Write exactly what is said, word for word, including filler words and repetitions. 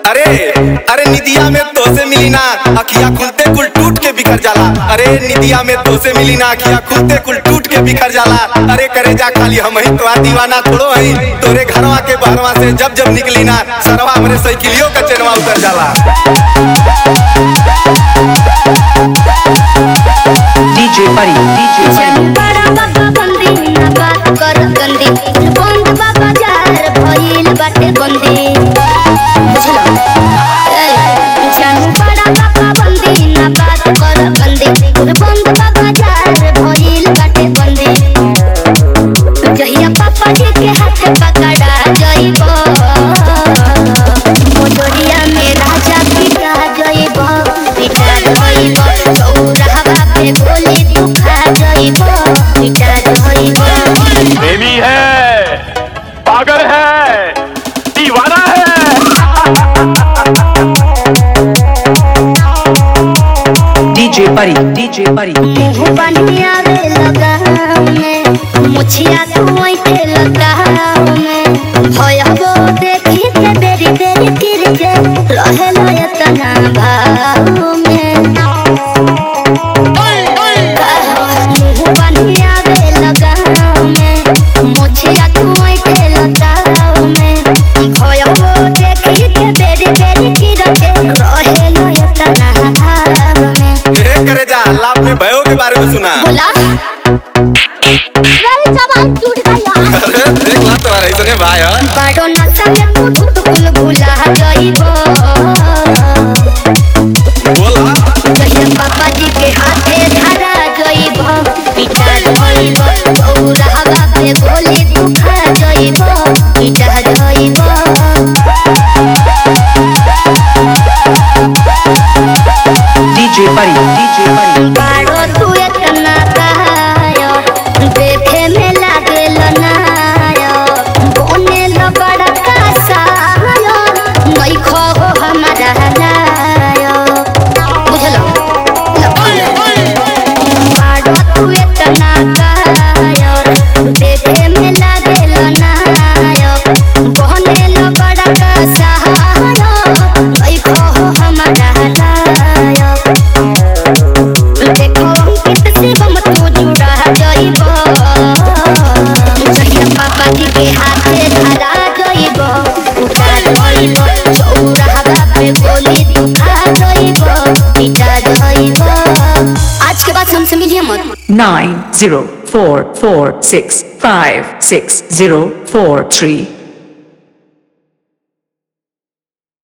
अरे अरे निदिया में तो से मिली ना अखिया खुलते कुल टूट के बिखर जाला। अरे निदिया में तो से मिली ना अखिया खुलते कुल टूट के बिखर जाला। अरे करे जा खाली हम ही तो दीवाना थोड़ो हई तोरे घरवा के बहरवा से जब जब निकली ना सरवा हमरे साइकिलियों का चेनवा उतर जाला। डीजे परी डीजे परी बड़ा बाबा बंदी ना बात कर गंदी बंद बाबा जार भइल बाटे बंदी बुझलो ए जानू बड़ा बाबा बंदी ना बात कर गंदी बंद बाबा जार भइल बाटे बंदी जहिया पापा जी के हाथ पकड़ा जइबो मोजोरिया में राजा पिटा जइबो पिटा जइबो चौराहा पे गोली तू खा जइबो पिटा जइबो। प्रेमी है, पागल है, दीवाना है। डीजे परी डीजे परी मुँह बनिया रे लगाव में मुछिया तू ऐसे लगाव में भयबो देखी के बेरी बेरी गिर के रहे लय तना भाव में मुँह बनिया रे लगाव में मुछिया तू ऐसे लगाव में भयबो देखी के बेरी बेरी गिर के रहे लय तना भाव में। ए करे जा लाभ में भयो के बारे में सुना। बोला मेरी जबान टूट गई यार। अरे देख ला तुम्हारा इसने भाई है बाडो नशा में तू धुत कुल भुला जाइबो बोला कहिया पापा जी के हाथे धरा जाइबो पिटा जाइबो चौराहा पे गोली तू खा जाइबो पिटा जाइबो। डीजे परी डीजे परी बाडो तू इतना कहायो देखे में लागेल नायो बोने ल बड़ा कासायो नहीं खो हमारा नायो बुझलो बाडो तू इतना कहायो देखे में लागेल नायो बोने ल बड़ा कासायो नहीं खो हमारा नायो देखो अंकित शिवम तू जुड़ा जइबो जहिया पापा जी के हाथे धरा जइबो उठा जइबो चौराहा पे गोली तू खा जइबो पिटा जइबो। आज के बाद हमसे मिलिए मत। Nine zero four four six five six zero four three